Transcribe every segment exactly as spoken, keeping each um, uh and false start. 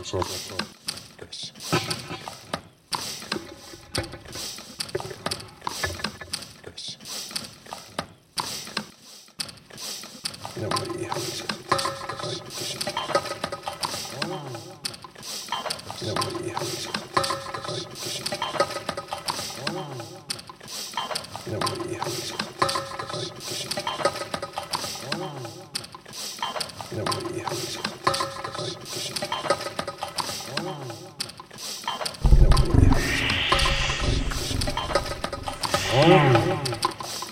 Minä voin ihan lisätä tästä kaikki kysymykset. Minä voin ihan lisätä tästä kaikki kysymykset. Minä voin ihan lisätä tästä kaikki kysymykset. Minä voin ihan lisätä tästä kaikki kysymykset. Minä voin ihan lisätä tästä kaikki kysymykset.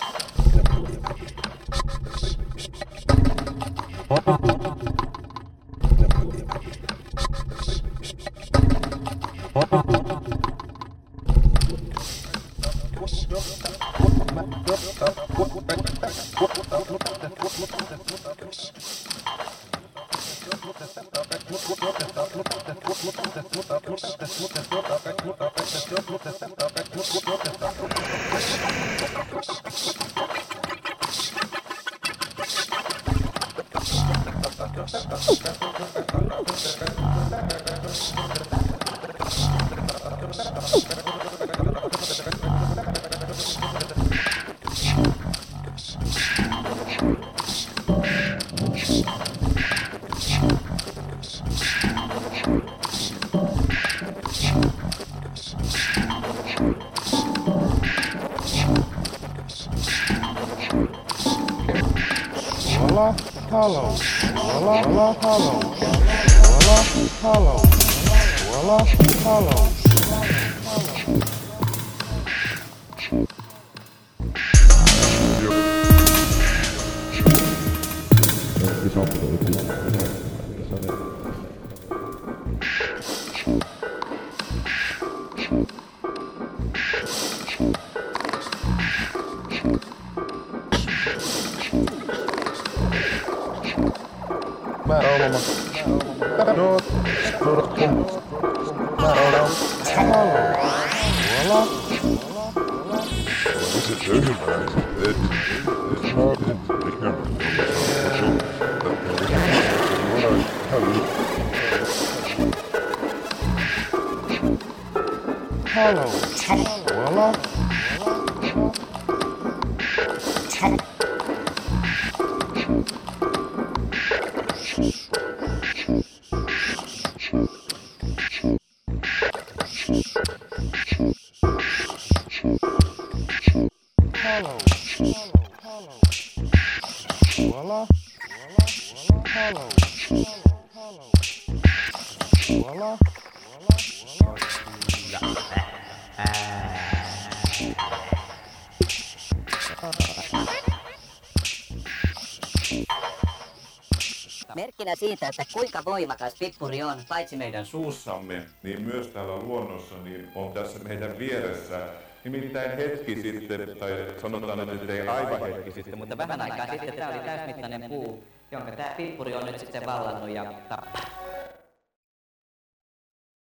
Voila, hello. Voila, voila, hello. Voila, hello. Voila, hello. Määrä olema. No, määrä olema. Voila. Is it joking, man? It, it's not. Ich kann schon. Hello. Voila. Hello. Voila. Hello. Voila. Merkkinä siitä, että kuinka voimakas pippuri on, paitsi meidän suussamme, niin myös täällä luonnossa niin on tässä meidän vieressä. Nimittäin hetki sitten, tai sanotaan, että ei aivan hetki sitten, mutta vähän aikaa sitten tämä oli täysmittainen puu, jonka tämä pippuri on nyt sitten vallannut ja tappaa.